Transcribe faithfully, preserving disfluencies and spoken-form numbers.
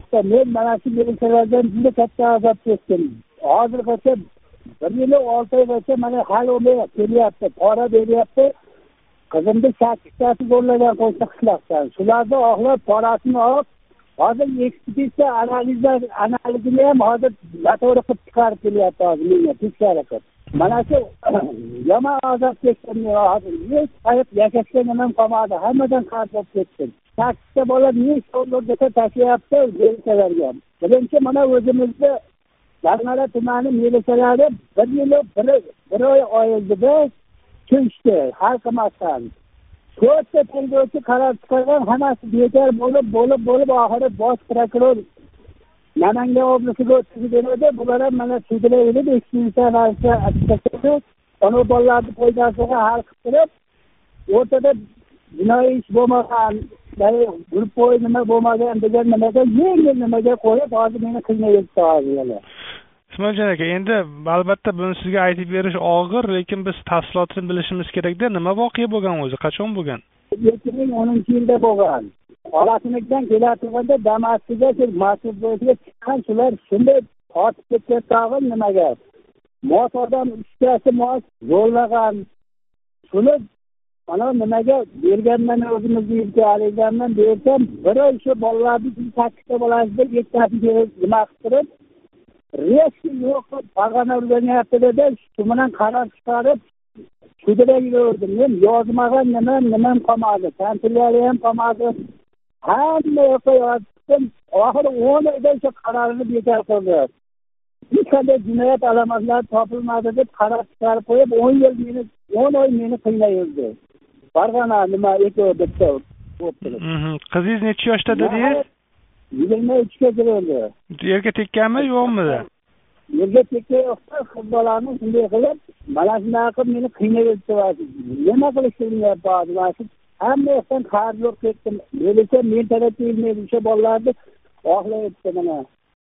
qilyapti. Men mana shu militsionerlardan juda katta azob chekdim. Hozirgacha bir yil olti oygacha mana hali o'may kelyapti. Pora beryapti. Qizimni sakkiztasi zo'rlagan qo'shni qishloqdan. Shularni oxlab porasini olib, hozir ekspertiza analizlar analizini ham hozir noto'g'ri qilib chiqarib kelyapti hozir menga tekshirib qilib. Mana shu yomon azob chekdim hozir. Hech hayot yashashga nimam qolmadi. Hammadan qarzdor ketdim. Sakkizta bola necha o'rniga tashlayapti militsionerlarga. Birinchi mana o'zimizda Darmala tumani militsioneri bir yil bir oy oyildida Küştü, halkımastan. To'rtta tergovchi qaror chiqargan, hammasi bekor bo'lib, bo'lib, bo'lib oxiri bosh prokuror Namangan oblasiga o'tkazib berdi. Bular ham mana sudlar edi, ekspertiza achchiqdi. Ona bolalarni foydasiga hal qilib, o'rtada jinoiy ish bo'lmagan, ya'ni guruh bo'yi nima bo'lmagan degan nimaga yengil nimaga qo'yib, hozir meni qiynayapti hozir. Ismoiljon aka, endi albatta buni sizga aytib berish og'ir, lekin biz tafsilotini bilishimiz kerak-da. Nima voqea bo'lgan o'zi? Qachon bo'lgan? ikki ming o'ninchi yilda bo'lgan. Olasinikidan kelayotganda Damas'ga mas'ul bo'lib chiqqan shular shunday otib ketgan tag'in nimaga? Mos odam uchtasi mos zo'rlagan. Shuni mana nimaga berganman o'zimizni imkoniyatlardan bersam, bir oy shu bolalarni sakkizta bolasida yettasiga nima qilib Reski yo'q, pag'ana o'rganyapti dedi. Shu bilan qaror chiqarib, sudga yurdim. Men yozmagan nima nimam qolmadi. Tantilari ham qolmadi. Hamma yoqqa yozdim. Oxiri o'n oyda shu qarorini bekor qildi. Hech qanday jinoyat alomatlari topilmadi deb qaror chiqarib qo'yib, o'n yil meni o'n oy meni qiynaydi. Farg'ona nima ekan deb o'tdi. Qizingiz necha yoshda dedingiz? yigirma uchga kirdi. Yerga tekkanmi, yo'qmi? Yerga tekkan yo'qsa, qiz bolani shunday qilib, mana shunday qilib meni qiynayapti. Nima qilishni bilmayapti. Hamma yoqdan qarzdor ketdim. Lekin men tarafga ilmaydi o'sha bolalarni oxlayapti mana.